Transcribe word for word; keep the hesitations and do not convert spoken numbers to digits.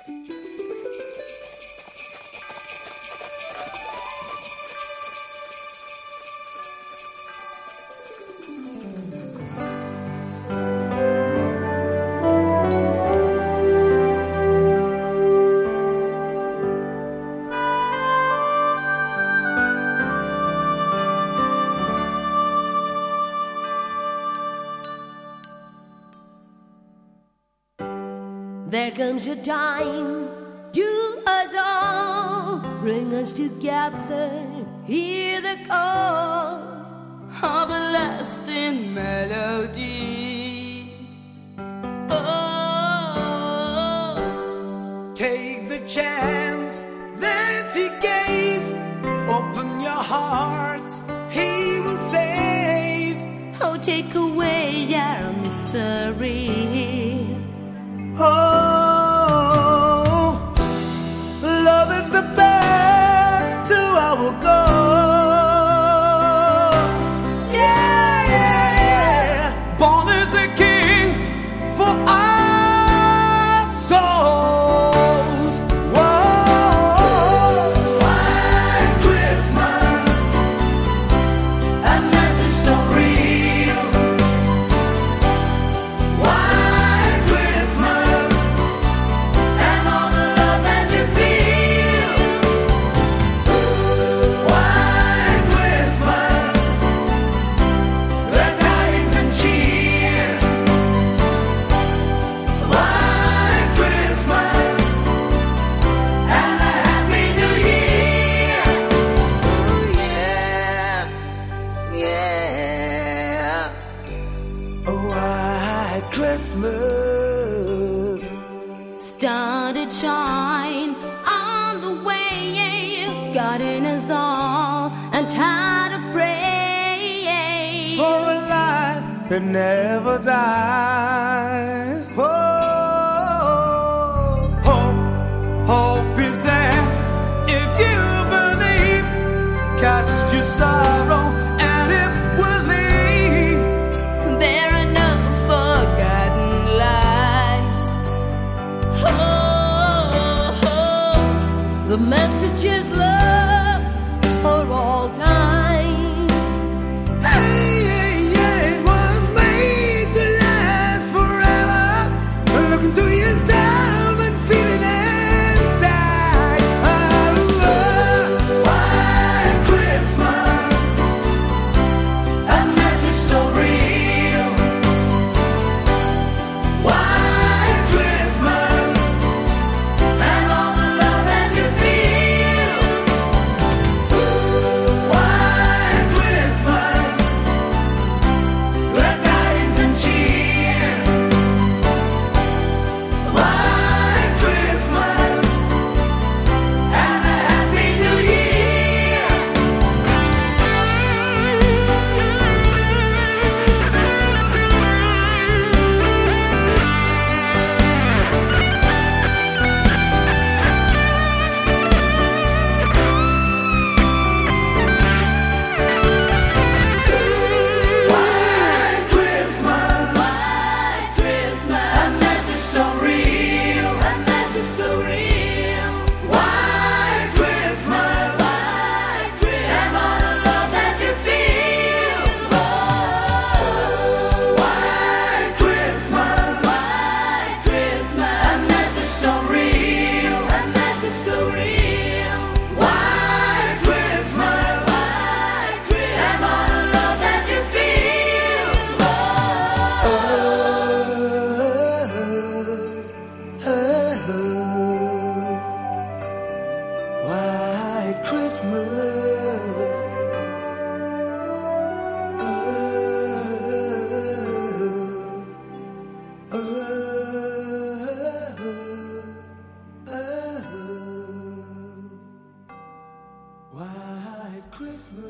There comes a time to us all, bring us together, hear the call of a lasting melody. Oh, take the chance that He gave, open your hearts, He will save. Oh, take away our misery. Oh, love is the best to our goals. Yeah, yeah, yeah. Born is a king for our souls. Whoa. White Christmas, a message so real. White Christmas, and all the love that you feel. White Christmas, the tidings and cheer. White Christmas, and a happy new year. Ooh, yeah, yeah. Oh, White Christmas. Started shine on the way, guiding us all and tired of pray For a life that never dies. Oh, hope, hope is there. If you believe, cast your sorrow and it will leave. There are no forgotten lives. Oh, oh, oh. The message is love.